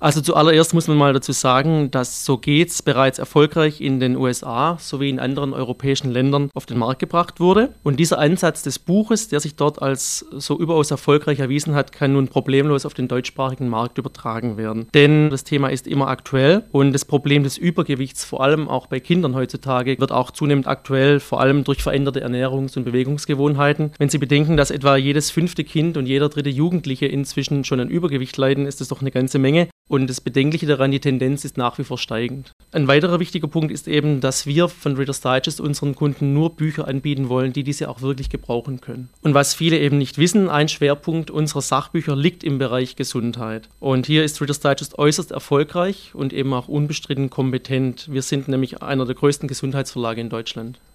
Also zuallererst muss man mal dazu sagen, dass So geht's bereits erfolgreich in den USA sowie in anderen europäischen Ländern auf den Markt gebracht wurde. Und dieser Ansatz des Buches, der sich dort als so überaus erfolgreich erwiesen hat, kann nun problemlos auf den deutschsprachigen Markt übertragen werden. Denn das Thema ist immer aktuell und das Problem des Übergewichts, vor allem auch bei Kindern heutzutage, wird auch zunehmend aktuell, vor allem durch veränderte Ernährungs- und Bewegungsgewohnheiten. Wenn Sie bedenken, dass etwa jedes 5. Kind und jeder 3. Jugendliche inzwischen schon an Übergewicht leiden, ist das doch eine ganze Menge. Und das Bedenkliche daran, die Tendenz ist nach wie vor steigend. Ein weiterer wichtiger Punkt ist eben, dass wir von Reader's Digest unseren Kunden nur Bücher anbieten wollen, die diese auch wirklich gebrauchen können. Und was viele eben nicht wissen, ein Schwerpunkt unserer Sachbücher liegt im Bereich Gesundheit. Und hier ist Reader's Digest äußerst erfolgreich und eben auch unbestritten kompetent. Wir sind nämlich einer der größten Gesundheitsverlage in Deutschland.